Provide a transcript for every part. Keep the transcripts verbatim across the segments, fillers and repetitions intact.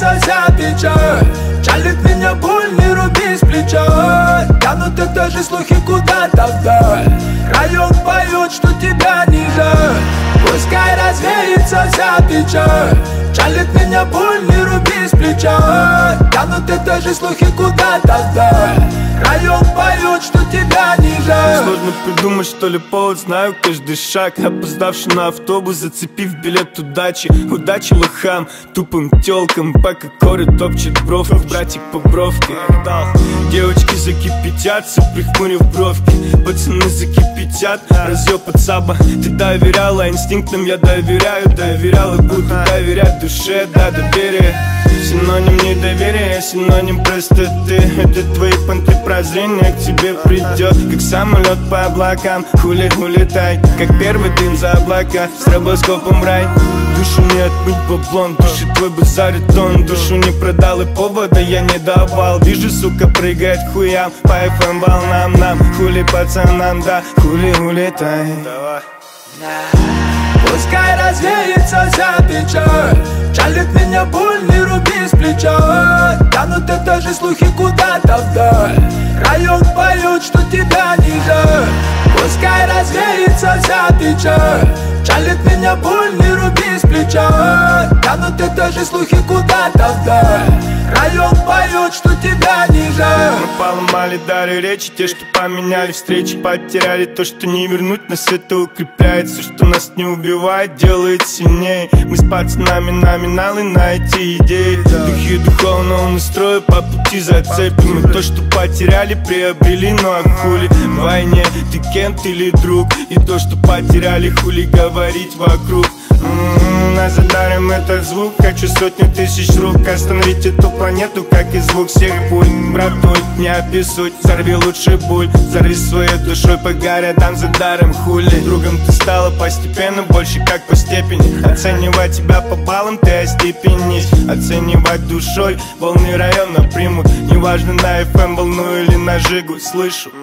развеется вся печаль. Жалит меня боль, не руби с плеча. Тянут это же слухи куда-то вдаль. Район поет, что тебя не жаль. Пускай развеется вся печаль. Жалит меня боль, не руби с плеча. Тянут это же слухи куда-то вдаль. Район поет, что тебя не жаль. Сложно придумать, что ли, повод, знаю каждый шаг. Опоздавший на автобус, зацепив билет удачи. Удачи лохам, тупым тёлкам. Пока коры топчет бровку, братик по бровке. Девочки закипятятся, прихмурив бровки. Пацаны закипятят, разъёб от саба. Ты доверяла инстинктам, я доверяю. Доверяла, буду доверять душе, да, доверие. Синоним недоверия, синоним простоты. Это твои понты прозрения к тебе придет. Как самолет по облакам, хули улетай. Как первый дым за облака, с стробоскопом рай. Душу не отмыть баблон, души твой базарит он. Душу не продал и повода я не давал. Вижу, сука, прыгает к хуям по эф эм волнам нам. Хули пацанам, да, хули улетай. Пускай развеется вся печаль. Жалит меня боль, не руби с плеча. Тянут это же слухи куда-то вдаль. Район поет, что тебя не жаль. Пускай развеется вся печаль. Жалит меня боль, не руби с плеча. Тянут это же слухи куда-то вдаль. Район поет, что тебя не жаль. Мы поломали дары речи, те, что поменяли встречи. Потеряли то, что не вернуть, нас это укрепляет. Все, что нас не убивает, делает сильнее. Мы с пацанами номиналы на эти идеи. Духи духовного настроя по пути зацепим. Мы то, что потеряли, приобрели, ну а хули в войне ты кент или друг. И то, что потеряли, хули говорить вокруг. М-м-м, нас задарим этот звук. Хочу сотни тысяч рук. Остановить эту планету, как и звук всех пуль. Братуй, не описуй, взорви лучше боль. Взорви своей душой по городам за даром хули. Другом ты стала постепенно, больше как по степени. Оценивать тебя по баллам, ты остепенись. Оценивать душой, волны района примут. Неважно на эф эм волну или на жигу, слышу.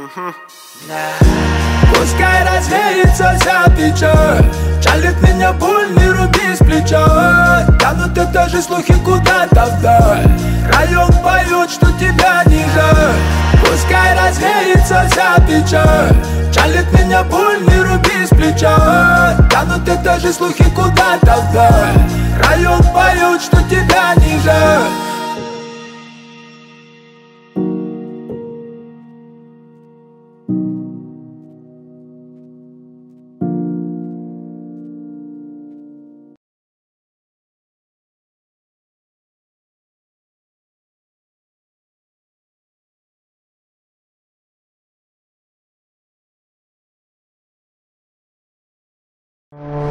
Пускай развеется вся печаль. Жалит меня боль, не руби с плеча. Тянут это же слухи куда-то вдаль. Район поет, что тебя не жаль. Пускай развеется вся печаль. Жалит меня боль, не руби с плеча. Тянут это же слухи куда-то вдаль. Район поет, что тебя не жаль. You